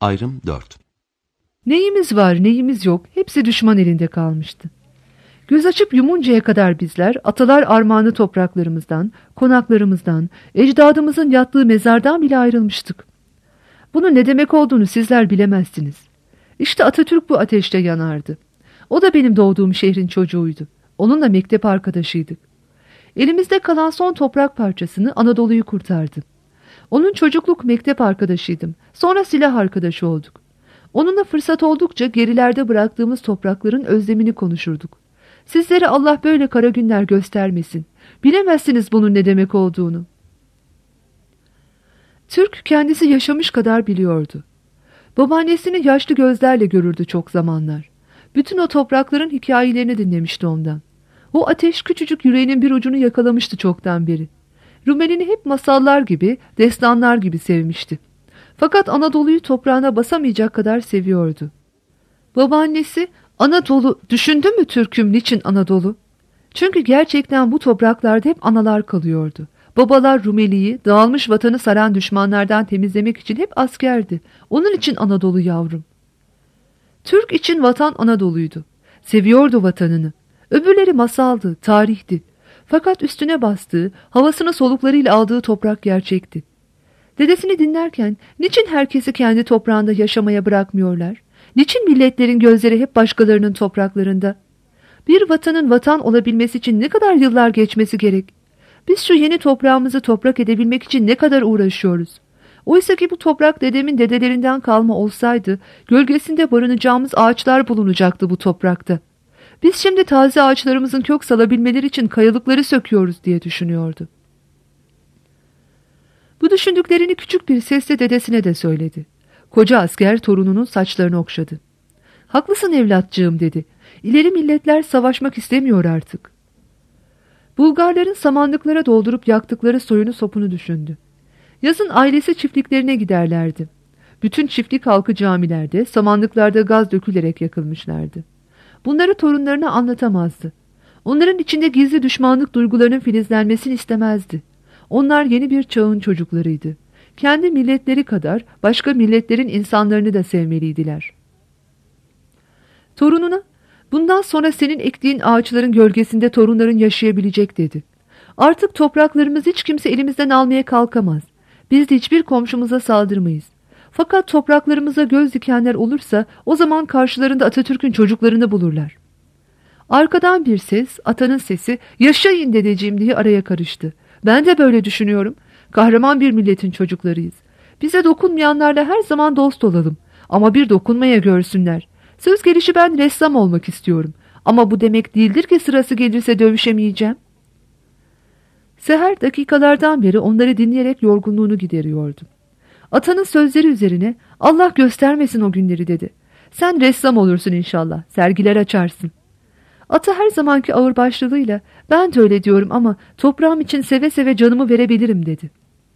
Ayrım 4. Neyimiz var, neyimiz yok, hepsi düşman elinde kalmıştı. Göz açıp yumuncaya kadar bizler, atalar armağanı topraklarımızdan, konaklarımızdan, ecdadımızın yattığı mezardan bile ayrılmıştık. Bunun ne demek olduğunu sizler bilemezsiniz. İşte Atatürk bu ateşte yanardı. O da benim doğduğum şehrin çocuğuydu. Onunla mektep arkadaşıydık. Elimizde kalan son toprak parçasını Anadolu'yu kurtardı. Onun çocukluk mektep arkadaşıydım. Sonra silah arkadaşı olduk. Onunla fırsat oldukça gerilerde bıraktığımız toprakların özlemini konuşurduk. Sizlere Allah böyle kara günler göstermesin. Bilemezsiniz bunun ne demek olduğunu. Türk kendisi yaşamış kadar biliyordu. Babaannesini yaşlı gözlerle görürdü çok zamanlar. Bütün o toprakların hikayelerini dinlemişti ondan. O ateş küçücük yüreğinin bir ucunu yakalamıştı çoktan beri. Rumeli'ni hep masallar gibi, destanlar gibi sevmişti. Fakat Anadolu'yu toprağına basamayacak kadar seviyordu. Babaannesi, Anadolu, düşündün mü Türk'üm niçin Anadolu? Çünkü gerçekten bu topraklarda hep analar kalıyordu. Babalar Rumeli'yi, dağılmış vatanı saran düşmanlardan temizlemek için hep askerdi. Onun için Anadolu yavrum. Türk için vatan Anadolu'ydu. Seviyordu vatanını. Öbürleri masaldı, tarihti. Fakat üstüne bastığı, havasını soluklarıyla aldığı toprak gerçekti. Dedesini dinlerken niçin herkesi kendi toprağında yaşamaya bırakmıyorlar? Niçin milletlerin gözleri hep başkalarının topraklarında? Bir vatanın vatan olabilmesi için ne kadar yıllar geçmesi gerek? Biz şu yeni toprağımızı toprak edebilmek için ne kadar uğraşıyoruz? Oysa ki bu toprak dedemin dedelerinden kalma olsaydı, gölgesinde barınacağımız ağaçlar bulunacaktı bu toprakta. Biz şimdi taze ağaçlarımızın kök salabilmeleri için kayalıkları söküyoruz diye düşünüyordu. Bu düşündüklerini küçük bir sesle dedesine de söyledi. Koca asker torununun saçlarını okşadı. Haklısın evlatcığım dedi. İleri milletler savaşmak istemiyor artık. Bulgarların samanlıklara doldurup yaktıkları soyunu sopunu düşündü. Yazın ailesi çiftliklerine giderlerdi. Bütün çiftlik halkı camilerde, samanlıklarda gaz dökülerek yakılmışlardı. Bunları torunlarına anlatamazdı. Onların içinde gizli düşmanlık duygularının filizlenmesini istemezdi. Onlar yeni bir çağın çocuklarıydı. Kendi milletleri kadar başka milletlerin insanlarını da sevmeliydiler. Torununa, bundan sonra senin ektiğin ağaçların gölgesinde torunların yaşayabilecek dedi. Artık topraklarımızı hiç kimse elimizden almaya kalkamaz. Biz de hiçbir komşumuza saldırmayız. Fakat topraklarımıza göz dikenler olursa o zaman karşılarında Atatürk'ün çocuklarını bulurlar. Arkadan bir ses, atanın sesi, yaşayın dedeciğim diye araya karıştı. Ben de böyle düşünüyorum. Kahraman bir milletin çocuklarıyız. Bize dokunmayanlarla her zaman dost olalım. Ama bir dokunmaya görsünler. Söz gelişi ben ressam olmak istiyorum. Ama bu demek değildir ki sırası gelirse dövüşemeyeceğim. Seher dakikalardan beri onları dinleyerek yorgunluğunu gideriyordu. Atanın sözleri üzerine Allah göstermesin o günleri dedi. Sen ressam olursun inşallah, sergiler açarsın. Ata her zamanki ağırbaşlılığıyla ben de öyle diyorum ama toprağım için seve seve canımı verebilirim dedi.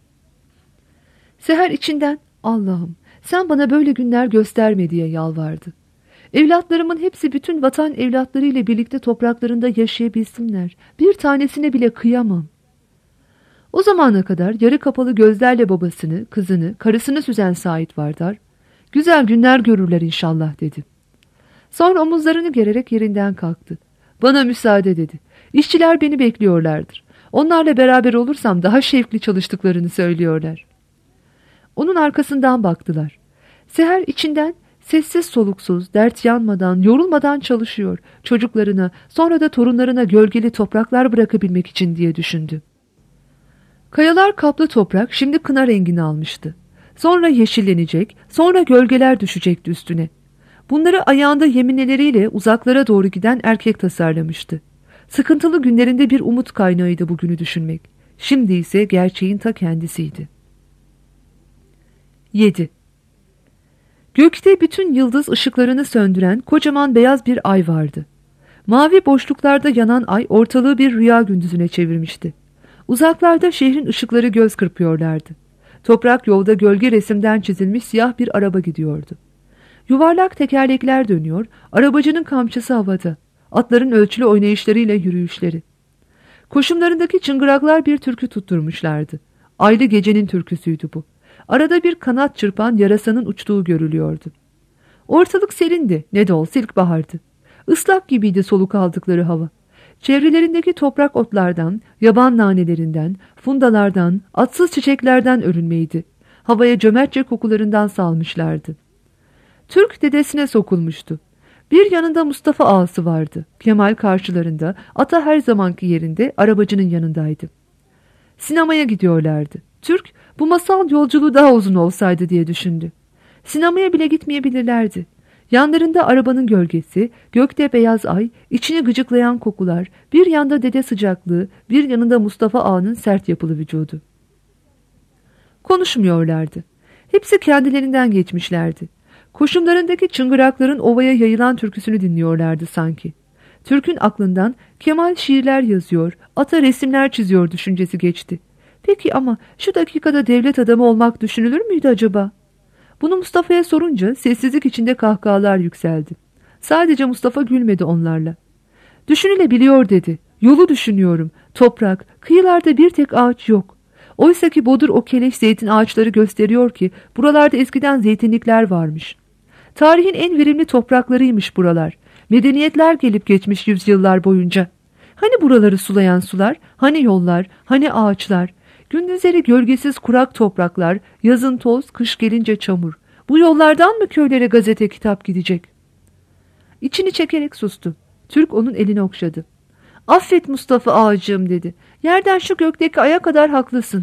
Seher içinden Allah'ım sen bana böyle günler gösterme diye yalvardı. Evlatlarımın hepsi bütün vatan evlatlarıyla birlikte topraklarında yaşayabilsinler. Bir tanesine bile kıyamam. O zamana kadar yarı kapalı gözlerle babasını, kızını, karısını süzen Sait Vardar, güzel günler görürler inşallah dedi. Sonra omuzlarını gererek yerinden kalktı. Bana müsaade dedi. İşçiler beni bekliyorlardır. Onlarla beraber olursam daha şevkli çalıştıklarını söylüyorlar. Onun arkasından baktılar. Seher içinden sessiz soluksuz, dert yanmadan, yorulmadan çalışıyor. Çocuklarına, sonra da torunlarına gölgeli topraklar bırakabilmek için diye düşündü. Kayalar kaplı toprak şimdi kına rengini almıştı. Sonra yeşillenecek, sonra gölgeler düşecekti üstüne. Bunları ayağında yemineleriyle uzaklara doğru giden erkek tasarlamıştı. Sıkıntılı günlerinde bir umut kaynağıydı bugünü düşünmek. Şimdi ise gerçeğin ta kendisiydi. 7. Gökte bütün yıldız ışıklarını söndüren kocaman beyaz bir ay vardı. Mavi boşluklarda yanan ay ortalığı bir rüya gündüzüne çevirmişti. Uzaklarda şehrin ışıkları göz kırpıyorlardı. Toprak yolda gölge resimden çizilmiş siyah bir araba gidiyordu. Yuvarlak tekerlekler dönüyor, arabacının kamçısı havada, atların ölçülü oynayışlarıyla yürüyüşleri. Koşumlarındaki çıngıraklar bir türkü tutturmuşlardı. Aylı gecenin türküsüydü bu. Arada bir kanat çırpan yarasanın uçtuğu görülüyordu. Ortalık serindi, ne de olsa ilkbahardı. Islak gibiydi soluk aldıkları hava. Çevrelerindeki toprak otlardan, yaban nanelerinden, fundalardan, atsız çiçeklerden örülmeydi. Havaya cömertçe kokularından salmışlardı. Türk dedesine sokulmuştu. Bir yanında Mustafa ağası vardı. Kemal karşılarında, ata her zamanki yerinde, arabacının yanındaydı. Sinemaya gidiyorlardı. Türk, bu masal yolculuğu daha uzun olsaydı diye düşündü. Sinemaya bile gitmeyebilirlerdi. Yanlarında arabanın gölgesi, gökte beyaz ay, içini gıcıklayan kokular, bir yanda dede sıcaklığı, bir yanında Mustafa ağanın sert yapılı vücudu. Konuşmuyorlardı. Hepsi kendilerinden geçmişlerdi. Koşumlarındaki çıngırakların ovaya yayılan türküsünü dinliyorlardı sanki. Türk'ün aklından Kemal şiirler yazıyor, ata resimler çiziyor düşüncesi geçti. Peki ama şu dakikada devlet adamı olmak düşünülür müydü acaba? Bunu Mustafa'ya sorunca sessizlik içinde kahkahalar yükseldi. Sadece Mustafa gülmedi onlarla. Düşünülebiliyor dedi. Yolu düşünüyorum. Toprak, kıyılarda bir tek ağaç yok. Oysaki Bodur o keleş zeytin ağaçları gösteriyor ki buralarda eskiden zeytinlikler varmış. Tarihin en verimli topraklarıymış buralar. Medeniyetler gelip geçmiş yüzyıllar boyunca. Hani buraları sulayan sular, hani yollar, hani ağaçlar, gündüzleri gölgesiz kurak topraklar, yazın toz, kış gelince çamur. Bu yollardan mı köylere gazete kitap gidecek? İçini çekerek sustu. Türk onun elini okşadı. Affet Mustafa ağacığım dedi. Yerden şu gökteki aya kadar haklısın.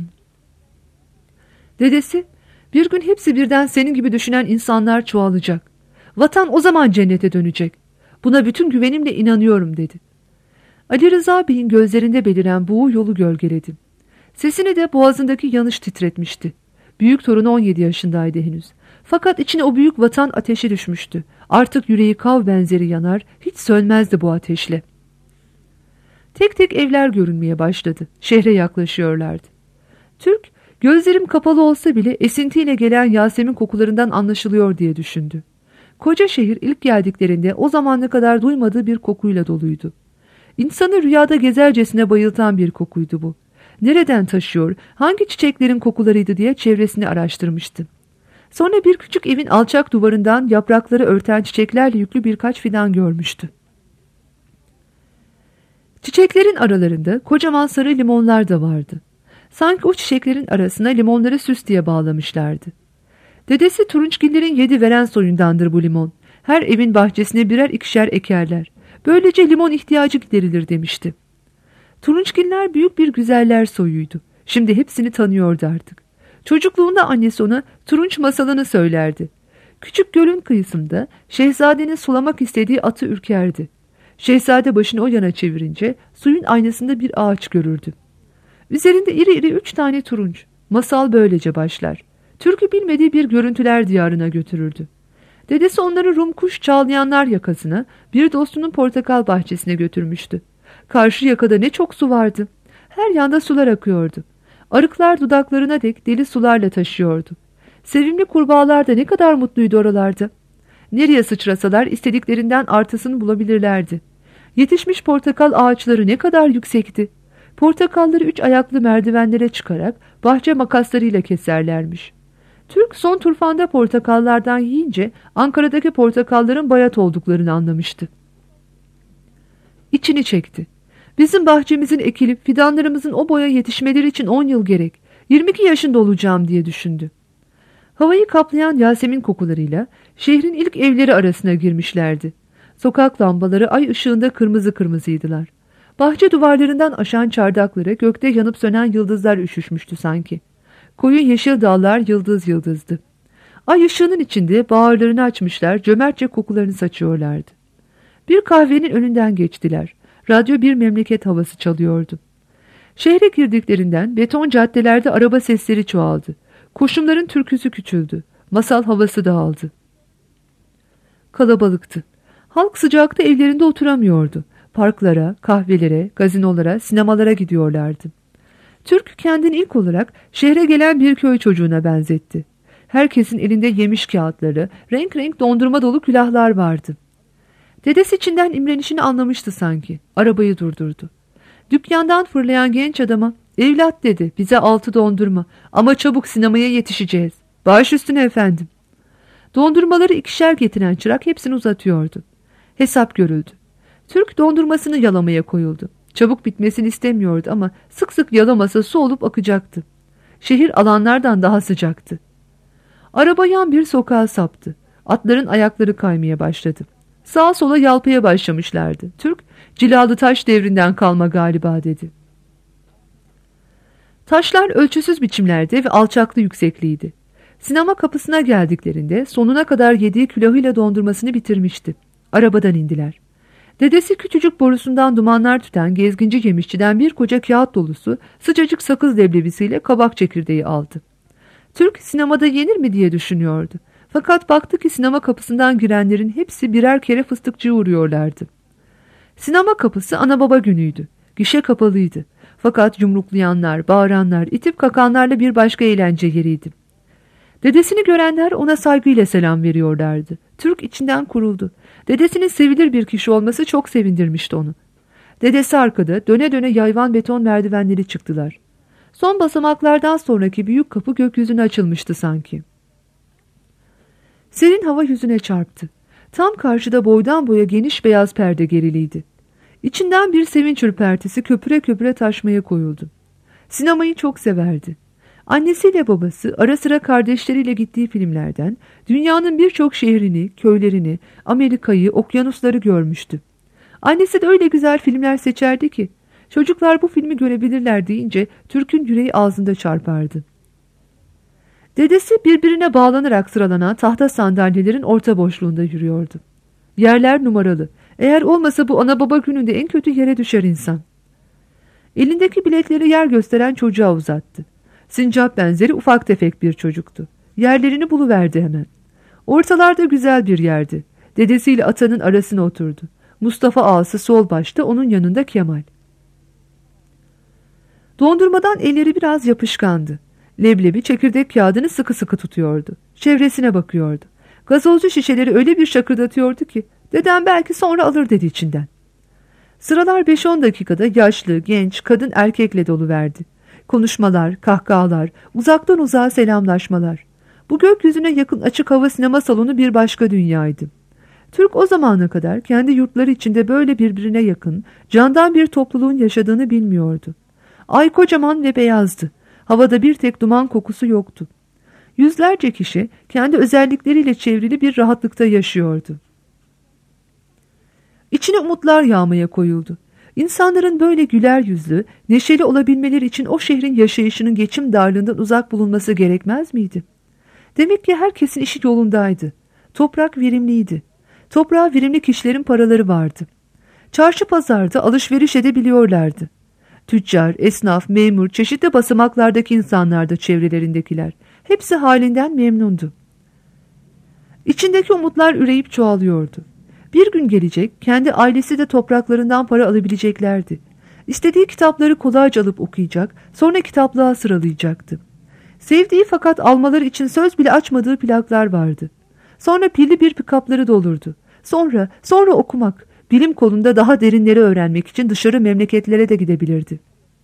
Dedesi, bir gün hepsi birden senin gibi düşünen insanlar çoğalacak. Vatan o zaman cennete dönecek. Buna bütün güvenimle inanıyorum dedi. Ali Rıza Bey'in gözlerinde beliren buğu yolu gölgeledi. Sesini de boğazındaki yanış titretmişti. Büyük torunu 17 yaşındaydı henüz. Fakat içine o büyük vatan ateşi düşmüştü. Artık yüreği kav benzeri yanar, hiç sönmezdi bu ateşle. Tek tek evler görünmeye başladı. Şehre yaklaşıyorlardı. Türk, gözlerim kapalı olsa bile esintiyle gelen Yasemin kokularından anlaşılıyor diye düşündü. Koca şehir ilk geldiklerinde o zamana kadar duymadığı bir kokuyla doluydu. İnsanı rüyada gezercesine bayıltan bir kokuydu bu. Nereden taşıyor, hangi çiçeklerin kokularıydı diye çevresini araştırmıştı. Sonra bir küçük evin alçak duvarından yaprakları örten çiçeklerle yüklü birkaç fidan görmüştü. Çiçeklerin aralarında kocaman sarı limonlar da vardı. Sanki o çiçeklerin arasına limonları süs diye bağlamışlardı. Dedesi turunçgillerin 7 veren soyundandır bu limon. Her evin bahçesine birer ikişer ekerler. Böylece limon ihtiyacı giderilir demişti. Turunçgiller büyük bir güzeller soyuydu. Şimdi hepsini tanıyordu artık. Çocukluğunda annesi ona turunç masalını söylerdi. Küçük gölün kıyısında şehzadenin sulamak istediği atı ürkerdi. Şehzade başını o yana çevirince suyun aynasında bir ağaç görürdü. Üzerinde iri iri 3 tane turunç. Masal böylece başlar. Türkü bilmediği bir görüntüler diyarına götürürdü. Dedesi onları Rum kuş çağlayanlar yakasına, bir dostunun portakal bahçesine götürmüştü. Karşı yakada ne çok su vardı. Her yanda sular akıyordu. Arıklar dudaklarına dek deli sularla taşıyordu. Sevimli kurbağalar da ne kadar mutluydu oralarda. Nereye sıçrasalar istediklerinden artısını bulabilirlerdi. Yetişmiş portakal ağaçları ne kadar yüksekti. Portakalları 3 ayaklı merdivenlere çıkarak bahçe makaslarıyla keserlermiş. Türk son turfanda portakallardan yiyince Ankara'daki portakalların bayat olduklarını anlamıştı. İçini çekti. Bizim bahçemizin ekilip fidanlarımızın o boya yetişmeleri için 10 yıl gerek. 22 yaşında olacağım diye düşündü. Havayı kaplayan Yasemin kokularıyla şehrin ilk evleri arasına girmişlerdi. Sokak lambaları ay ışığında kırmızı kırmızıydılar. Bahçe duvarlarından aşan çardaklara gökte yanıp sönen yıldızlar üşüşmüştü sanki. Koyu yeşil dallar yıldız yıldızdı. Ay ışığının içinde bağırlarını açmışlar, cömertçe kokularını saçıyorlardı. Bir kahvenin önünden geçtiler. Radyo bir memleket havası çalıyordu. Şehre girdiklerinden beton caddelerde araba sesleri çoğaldı. Koşumların türküsü küçüldü. Masal havası dağıldı. Kalabalıktı. Halk sıcakta evlerinde oturamıyordu. Parklara, kahvelere, gazinolara, sinemalara gidiyorlardı. Türk kendini ilk olarak şehre gelen bir köy çocuğuna benzetti. Herkesin elinde yemiş kağıtları, renk renk dondurma dolu külahlar vardı. Dedesi içinden imrenişini anlamıştı sanki. Arabayı durdurdu. Dükkandan fırlayan genç adama Evlat dedi, bize 6 dondurma ama çabuk sinemaya yetişeceğiz. Baş üstüne efendim. Dondurmaları 2'şer getiren çırak hepsini uzatıyordu. Hesap görüldü. Türk dondurmasını yalamaya koyuldu. Çabuk bitmesini istemiyordu ama sık sık yalamasa su olup akacaktı. Şehir alanlardan daha sıcaktı. Araba yan bir sokağa saptı. Atların ayakları kaymaya başladı. Sağa sola yalpaya başlamışlardı. Türk, cilalı taş devrinden kalma galiba dedi. Taşlar ölçüsüz biçimlerde ve alçaklı yüksekliydi. Sinema kapısına geldiklerinde sonuna kadar yediği külahıyla dondurmasını bitirmişti. Arabadan indiler. Dedesi küçücük borusundan dumanlar tüten gezginci yemişçiden bir koca kağıt dolusu sıcacık sakız leblebisiyle kabak çekirdeği aldı. Türk sinemada yenir mi diye düşünüyordu. Fakat baktı ki sinema kapısından girenlerin hepsi birer kere fıstıkçıya uğruyorlardı. Sinema kapısı ana baba günüydü. Gişe kapalıydı. Fakat yumruklayanlar, bağıranlar, itip kakanlarla bir başka eğlence yeriydi. Dedesini görenler ona saygıyla selam veriyorlardı. Türk içinden kuruldu. Dedesinin sevilir bir kişi olması çok sevindirmişti onu. Dedesi arkada döne döne yayvan beton merdivenleri çıktılar. Son basamaklardan sonraki büyük kapı gökyüzüne açılmıştı sanki. Serin hava yüzüne çarptı. Tam karşıda boydan boya geniş beyaz perde geriliydi. İçinden bir sevinç ürpertisi köpüre köpüre taşmaya koyuldu. Sinemayı çok severdi. Annesiyle babası ara sıra kardeşleriyle gittiği filmlerden dünyanın birçok şehrini, köylerini, Amerika'yı, okyanusları görmüştü. Annesi de öyle güzel filmler seçerdi ki çocuklar bu filmi görebilirler deyince Türk'ün yüreği ağzında çarpardı. Dedesi birbirine bağlanarak sıralanan tahta sandalyelerin orta boşluğunda yürüyordu. Yerler numaralı. Eğer olmasa bu ana baba gününde en kötü yere düşer insan. Elindeki biletleri yer gösteren çocuğa uzattı. Sincap benzeri ufak tefek bir çocuktu. Yerlerini buluverdi hemen. Ortalarda güzel bir yerdi. Dedesiyle atanın arasına oturdu. Mustafa ağası sol başta, onun yanında Kemal. Dondurmadan elleri biraz yapışkandı. Leblebi çekirdek kağıdını sıkı sıkı tutuyordu. Çevresine bakıyordu. Gazozcu şişeleri öyle bir şakırdatıyordu ki dedem belki sonra alır dedi içinden. Sıralar 5-10 dakikada yaşlı, genç, kadın erkekle doluverdi. Konuşmalar, kahkahalar, uzaktan uzağa selamlaşmalar. Bu gökyüzüne yakın açık hava sinema salonu bir başka dünyaydı. Türk o zamana kadar kendi yurtları içinde böyle birbirine yakın, candan bir topluluğun yaşadığını bilmiyordu. Ay kocaman ve beyazdı. Havada bir tek duman kokusu yoktu. Yüzlerce kişi kendi özellikleriyle çevrili bir rahatlıkta yaşıyordu. İçine umutlar yağmaya koyuldu. İnsanların böyle güler yüzlü, neşeli olabilmeleri için o şehrin yaşayışının geçim darlığından uzak bulunması gerekmez miydi? Demek ki herkesin işi yolundaydı. Toprak verimliydi. Toprağa verimli kişilerin paraları vardı. Çarşı pazarda alışveriş edebiliyorlardı. Tüccar, esnaf, memur, çeşitli basamaklardaki insanlar da çevrelerindekiler. Hepsi halinden memnundu. İçindeki umutlar üreyip çoğalıyordu. Bir gün gelecek, kendi ailesi de topraklarından para alabileceklerdi. İstediği kitapları kolayca alıp okuyacak, sonra kitaplığa sıralayacaktı. Sevdiği fakat almaları için söz bile açmadığı plaklar vardı. Sonra pilli bir pikapları dolurdu. Sonra okumak, bilim kolunda daha derinleri öğrenmek için dışarı memleketlere de gidebilirdi.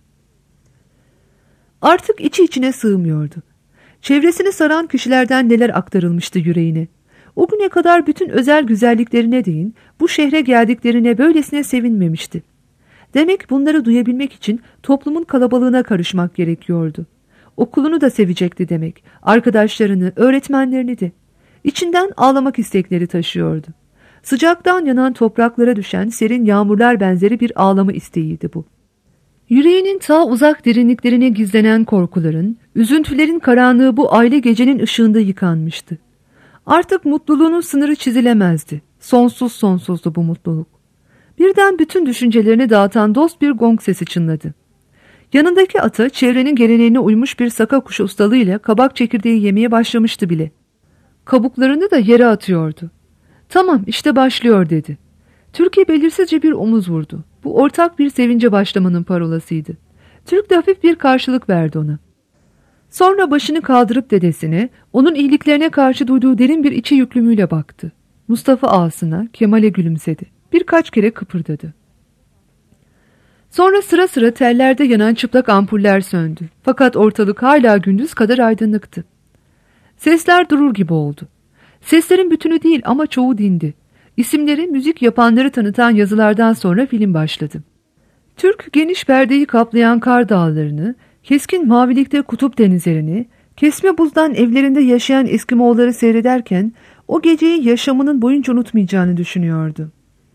Artık içi içine sığmıyordu. Çevresini saran kişilerden neler aktarılmıştı yüreğine. O güne kadar bütün özel güzelliklerine değin, bu şehre geldiklerine böylesine sevinmemişti. Demek bunları duyabilmek için toplumun kalabalığına karışmak gerekiyordu. Okulunu da sevecekti demek, arkadaşlarını, öğretmenlerini de. İçinden ağlamak istekleri taşıyordu. Sıcaktan yanan topraklara düşen serin yağmurlar benzeri bir ağlama isteğiydi bu. Yüreğinin ta uzak derinliklerine gizlenen korkuların, üzüntülerin karanlığı bu aile gecenin ışığında yıkanmıştı. Artık mutluluğunun sınırı çizilemezdi. Sonsuzdu bu mutluluk. Birden bütün düşüncelerini dağıtan dost bir gong sesi çınladı. Yanındaki ata çevrenin geleneğine uymuş bir saka kuşu ustalığıyla kabak çekirdeği yemeye başlamıştı bile. Kabuklarını da yere atıyordu. Tamam işte başlıyor dedi. Türkiye belirsizce bir omuz vurdu. Bu ortak bir sevince başlamanın parolasıydı. Türk de hafif bir karşılık verdi ona. Sonra başını kaldırıp dedesine, onun iyiliklerine karşı duyduğu derin bir içi yüklümüyle baktı. Mustafa ağasına, Kemal'e gülümsedi. Birkaç kere kıpırdadı. Sonra sıra sıra tellerde yanan çıplak ampuller söndü. Fakat ortalık hala gündüz kadar aydınlıktı. Sesler durur gibi oldu. Seslerin bütünü değil ama çoğu dindi. İsimleri, müzik yapanları tanıtan yazılardan sonra film başladı. Türk geniş perdeyi kaplayan kar dağlarını, keskin mavilikte kutup denizlerini, kesme buzdan evlerinde yaşayan Eskimoğulları seyrederken o geceyi yaşamının boyunca unutmayacağını düşünüyordu.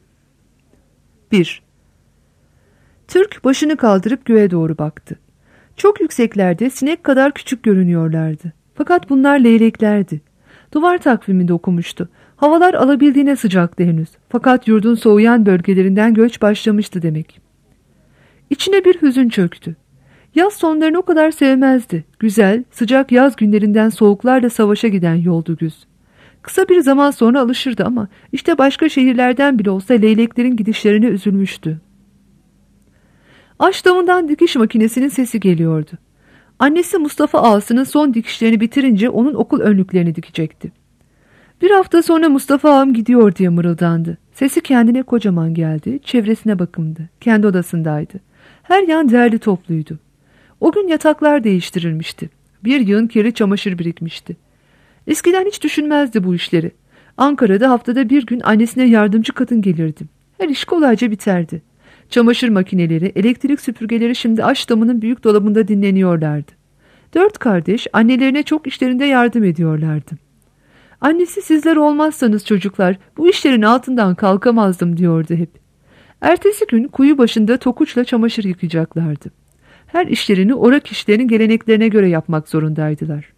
1. Türk başını kaldırıp göğe doğru baktı. Çok yükseklerde sinek kadar küçük görünüyorlardı. Fakat bunlar leyleklerdi. Duvar takviminde okumuştu. Havalar alabildiğine sıcaktı henüz. Fakat yurdun soğuyan bölgelerinden göç başlamıştı demek. İçine bir hüzün çöktü. Yaz sonlarını o kadar sevmezdi. Güzel, sıcak yaz günlerinden soğuklarla savaşa giden yoldu güz. Kısa bir zaman sonra alışırdı ama işte başka şehirlerden bile olsa leyleklerin gidişlerine üzülmüştü. Aşdamından dikiş makinesinin sesi geliyordu. Annesi Mustafa ağasının son dikişlerini bitirince onun okul önlüklerini dikecekti. Bir hafta sonra Mustafa ağam gidiyor diye mırıldandı. Sesi kendine kocaman geldi, çevresine bakındı. Kendi odasındaydı. Her yan derli topluydu. O gün yataklar değiştirilmişti. Bir yığın kirli çamaşır birikmişti. Eskiden hiç düşünmezdi bu işleri. Ankara'da haftada bir gün annesine yardımcı kadın gelirdi. Her iş kolayca biterdi. Çamaşır makineleri, elektrik süpürgeleri şimdi aşdamının büyük dolabında dinleniyorlardı. 4 kardeş annelerine çok işlerinde yardım ediyorlardı. Annesi sizler olmazsanız çocuklar bu işlerin altından kalkamazdım diyordu hep. Ertesi gün kuyu başında tokuçla çamaşır yıkayacaklardı. Her işlerini orak işlerinin geleneklerine göre yapmak zorundaydılar.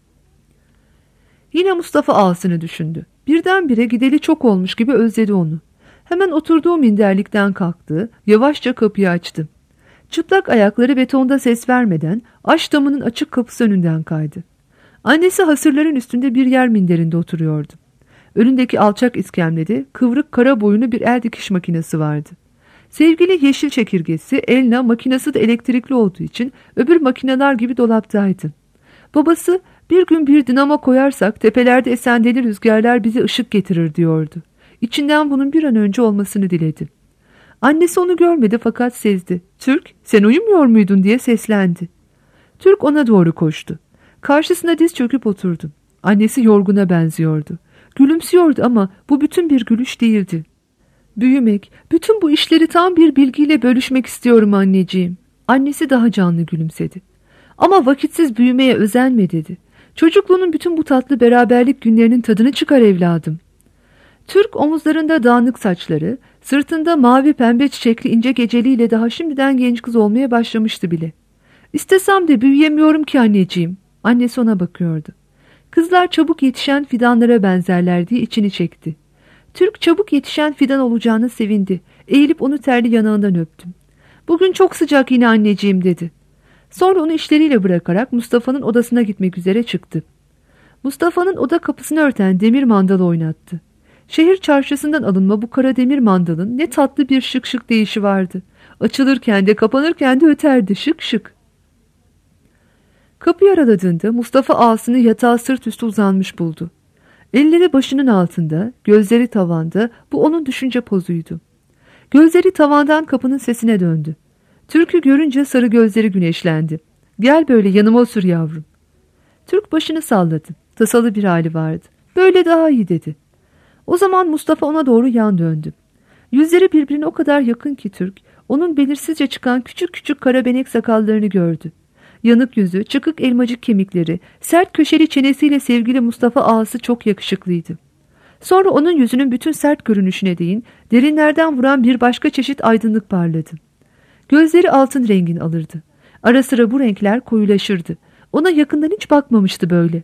Yine Mustafa ağasını düşündü. Birdenbire gideli çok olmuş gibi özledi onu. Hemen oturduğu minderlikten kalktı, yavaşça kapıyı açtı. Çıplak ayakları betonda ses vermeden aşdamının açık kapısı önünden kaydı. Annesi hasırların üstünde bir yer minderinde oturuyordu. Önündeki alçak iskemlede kıvrık kara boyunu bir el dikiş makinesi vardı. Sevgili yeşil çekirgesi Elna makinesi de elektrikli olduğu için öbür makineler gibi dolaptaydı. Babası bir gün bir dinamo koyarsak tepelerde esen deli rüzgarlar bize ışık getirir diyordu. İçinden bunun bir an önce olmasını diledi. Annesi onu görmedi fakat sezdi. Türk, sen uyumuyor muydun diye seslendi. Türk ona doğru koştu. Karşısına diz çöküp oturdu. Annesi yorguna benziyordu. Gülümsüyordu ama bu bütün bir gülüş değildi. Büyümek, bütün bu işleri tam bir bilgiyle bölüşmek istiyorum anneciğim. Annesi daha canlı gülümsedi. Ama vakitsiz büyümeye özenme dedi. Çocukluğunun bütün bu tatlı beraberlik günlerinin tadını çıkar evladım. Türk omuzlarında dağınık saçları, sırtında mavi pembe çiçekli ince geceliğiyle daha şimdiden genç kız olmaya başlamıştı bile. İstesem de büyüyemiyorum ki anneciğim. Annesi ona bakıyordu. Kızlar çabuk yetişen fidanlara benzerler diye içini çekti. Türk çabuk yetişen fidan olacağına sevindi. Eğilip onu terli yanağından öptü. Bugün çok sıcak yine anneciğim dedi. Sonra onu işleriyle bırakarak Mustafa'nın odasına gitmek üzere çıktı. Mustafa'nın oda kapısını örten demir mandalı oynattı. Şehir çarşısından alınma bu kara demir mandalın ne tatlı bir şık şık deyişi vardı. Açılırken de kapanırken de öterdi şık şık. Kapıyı araladığında Mustafa ağasını yatağa sırt üstü uzanmış buldu. Elleri başının altında, gözleri tavanda, bu onun düşünce pozuydu. Gözleri tavandan kapının sesine döndü. Türk'ü görünce sarı gözleri güneşlendi. Gel böyle yanıma otur yavrum. Türk başını salladı. Tasalı bir hali vardı. Böyle daha iyi dedi. O zaman Mustafa ona doğru yan döndü. Yüzleri birbirine o kadar yakın ki Türk, onun belirsizce çıkan küçük küçük kara benek sakallarını gördü. Yanık yüzü, çıkık elmacık kemikleri, sert köşeli çenesiyle sevgili Mustafa ağası çok yakışıklıydı. Sonra onun yüzünün bütün sert görünüşüne değin, derinlerden vuran bir başka çeşit aydınlık parladı. Gözleri altın rengini alırdı. Ara sıra bu renkler koyulaşırdı. Ona yakından hiç bakmamıştı böyle.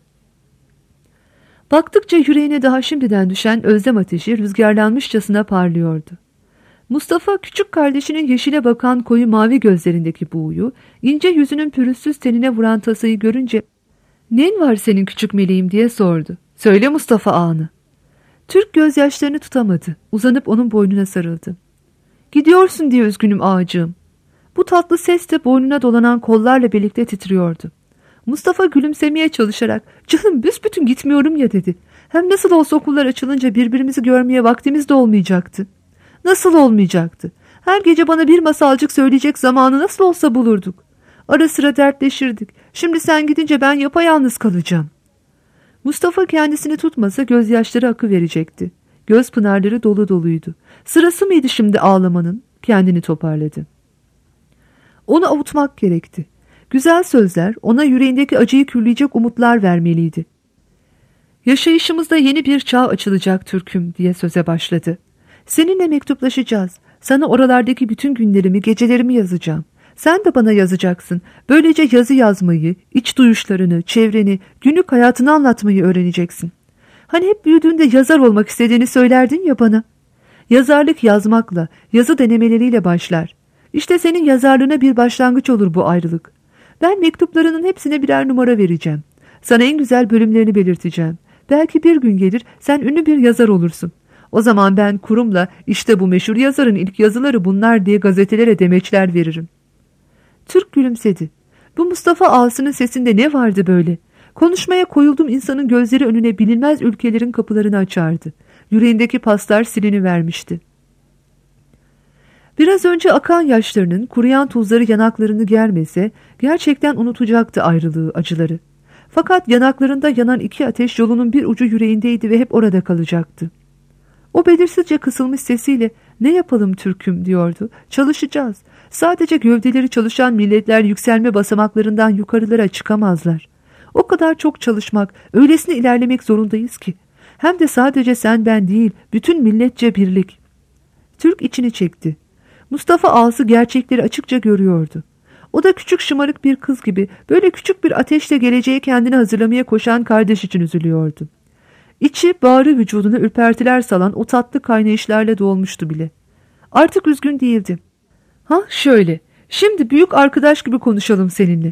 Baktıkça yüreğine daha şimdiden düşen özlem ateşi rüzgarlanmışçasına parlıyordu. Mustafa küçük kardeşinin yeşile bakan koyu mavi gözlerindeki buğuyu, ince yüzünün pürüzsüz tenine vuran tasayı görünce "Nen var senin küçük meleğim?" diye sordu. "Söyle Mustafa ağanı." Türk gözyaşlarını tutamadı. Uzanıp onun boynuna sarıldı. "Gidiyorsun diye üzgünüm ağacığım." Bu tatlı ses de boynuna dolanan kollarla birlikte titriyordu. Mustafa gülümsemeye çalışarak "Canım büsbütün gitmiyorum ya" dedi. "Hem nasıl olsa okullar açılınca birbirimizi görmeye vaktimiz de olmayacaktı." "Nasıl olmayacaktı? Her gece bana bir masalcık söyleyecek zamanı nasıl olsa bulurduk. Ara sıra dertleşirdik. Şimdi sen gidince ben yapayalnız kalacağım. Mustafa kendisini tutmasa gözyaşları akıverecekti. Göz pınarları dolu doluydu. Sırası mıydı şimdi ağlamanın? Kendini toparladı. Onu avutmak gerekti. Güzel sözler ona yüreğindeki acıyı külleyecek umutlar vermeliydi. Yaşayışımızda yeni bir çağ açılacak Türk'üm diye söze başladı. Seninle mektuplaşacağız. Sana oralardaki bütün günlerimi, gecelerimi yazacağım. Sen de bana yazacaksın. Böylece yazı yazmayı, iç duyuşlarını, çevreni, günlük hayatını anlatmayı öğreneceksin. Hani hep büyüdüğünde yazar olmak istediğini söylerdin ya bana. Yazarlık yazmakla, yazı denemeleriyle başlar. İşte senin yazarlığına bir başlangıç olur bu ayrılık. Ben mektuplarının hepsine birer numara vereceğim. Sana en güzel bölümlerini belirteceğim. Belki bir gün gelir sen ünlü bir yazar olursun. O zaman ben kurumla işte bu meşhur yazarın ilk yazıları bunlar diye gazetelere demeçler veririm. Türk gülümsedi. Bu Mustafa Ağası'nın sesinde ne vardı böyle? Konuşmaya koyuldum insanın gözleri önüne bilinmez ülkelerin kapılarını açardı. Yüreğindeki paslar silinivermişti. Biraz önce akan yaşlarının kuruyan tuzları yanaklarını germese gerçekten unutacaktı ayrılığı, acıları. Fakat yanaklarında yanan iki ateş yolunun bir ucu yüreğindeydi ve hep orada kalacaktı. O belirsizce kısılmış sesiyle "Ne yapalım Türk'üm?" diyordu. "Çalışacağız. Sadece gövdeleri çalışan milletler yükselme basamaklarından yukarılara çıkamazlar. O kadar çok çalışmak, öylesine ilerlemek zorundayız ki. Hem de sadece sen ben değil, bütün milletçe birlik." Türk içini çekti. Mustafa Ağası gerçekleri açıkça görüyordu. O da küçük şımarık bir kız gibi böyle küçük bir ateşle geleceğe kendini hazırlamaya koşan kardeş için üzülüyordu. İçi bağrı vücuduna ürpertiler salan o tatlı kaynayışlarla dolmuştu bile. Artık üzgün değildi. "Ha şöyle, şimdi büyük arkadaş gibi konuşalım seninle."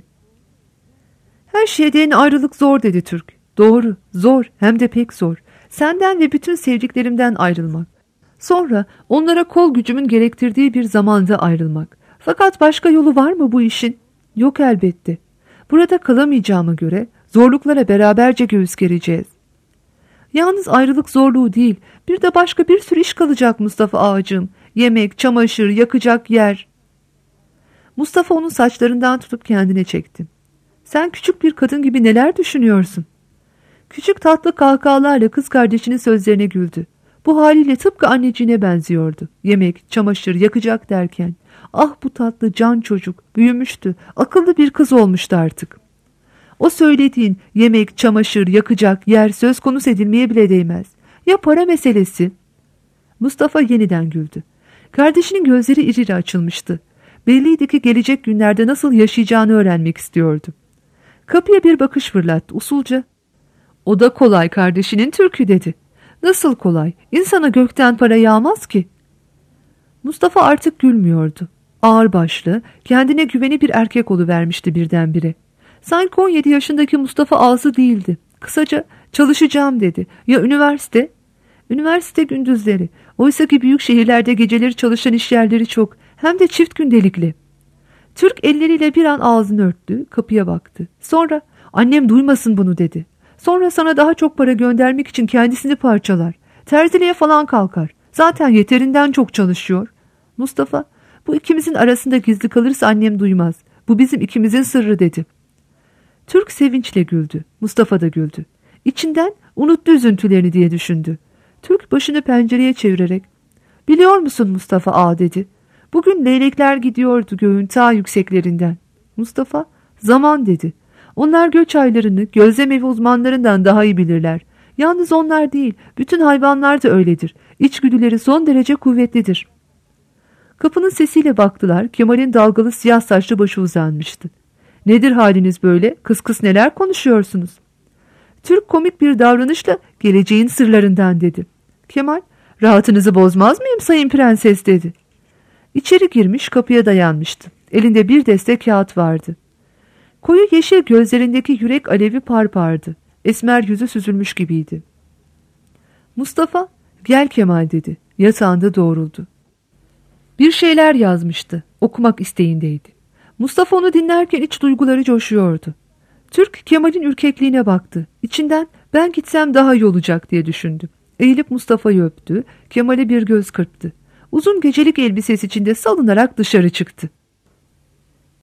"Her şeyden ayrılık zor," dedi Türk. "Doğru, zor, hem de pek zor. Senden ve bütün sevdiklerimden ayrılmak. Sonra onlara kol gücümün gerektirdiği bir zamanda ayrılmak. Fakat başka yolu var mı bu işin?" "Yok elbette. Burada kalamayacağıma göre zorluklara beraberce göğüs gereceğiz." "Yalnız ayrılık zorluğu değil, bir de başka bir sürü iş kalacak Mustafa Ağacığım. Yemek, çamaşır, yakacak yer." Mustafa onun saçlarından tutup kendine çekti. "Sen küçük bir kadın gibi neler düşünüyorsun?" Küçük tatlı kahkahalarla kız kardeşinin sözlerine güldü. Bu haliyle tıpkı anneciğine benziyordu. Yemek, çamaşır, yakacak derken. Ah bu tatlı can çocuk, büyümüştü, akıllı bir kız olmuştu artık. O söylediğin yemek, çamaşır, yakacak yer söz konusu edilmeye bile değmez. Ya para meselesi? Mustafa yeniden güldü. Kardeşinin gözleri iri iri açılmıştı. Belliydi ki gelecek günlerde nasıl yaşayacağını öğrenmek istiyordu. Kapıya bir bakış fırlattı usulca. "O da kolay kardeşinin Türk'ü," dedi. "Nasıl kolay? İnsana gökten para yağmaz ki." Mustafa artık gülmüyordu. Ağırbaşlı, kendine güveni bir erkek oluvermişti birdenbire. Sanki 17 yaşındaki Mustafa Ağası değildi. Kısaca çalışacağım dedi. Ya üniversite? Üniversite gündüzleri. Oysa ki büyük şehirlerde geceleri çalışan işyerleri çok. Hem de çift gündelikli. Türk elleriyle bir an ağzını örttü, kapıya baktı. Sonra "Annem duymasın bunu," dedi. "Sonra sana daha çok para göndermek için kendisini parçalar. Terziliğe falan kalkar. Zaten yeterinden çok çalışıyor." "Mustafa, bu ikimizin arasında gizli kalırsa annem duymaz. Bu bizim ikimizin sırrı," dedi. Türk sevinçle güldü. Mustafa da güldü. İçinden unuttu üzüntülerini diye düşündü. Türk başını pencereye çevirerek "Biliyor musun Mustafa Ağa," dedi. "Bugün leylekler gidiyordu göğün ta yükseklerinden." Mustafa "Zaman," dedi. "Onlar göç aylarını gözlem evi uzmanlarından daha iyi bilirler. Yalnız onlar değil, bütün hayvanlar da öyledir. İçgüdüleri son derece kuvvetlidir." Kapının sesiyle baktılar. Kemal'in dalgalı siyah saçlı başı uzanmıştı. "Nedir haliniz böyle? Kıs kıs neler konuşuyorsunuz?" Türk komik bir davranışla "Geleceğin sırlarından," dedi. Kemal "Rahatınızı bozmaz mıyım sayın prenses," dedi. İçeri girmiş, kapıya dayanmıştı. Elinde bir deste kağıt vardı. Koyu yeşil gözlerindeki yürek alevi parpardı. Esmer yüzü süzülmüş gibiydi. Mustafa "Gel Kemal," dedi. Yatağında doğruldu. Bir şeyler yazmıştı. Okumak isteğindeydi. Mustafa onu dinlerken iç duyguları coşuyordu. Türk Kemal'in ürkekliğine baktı. İçinden "Ben gitsem daha iyi olacak," diye düşündü. Eğilip Mustafa'yı öptü. Kemal'e bir göz kırptı. uzun gecelik elbisesi içinde salınarak dışarı çıktı.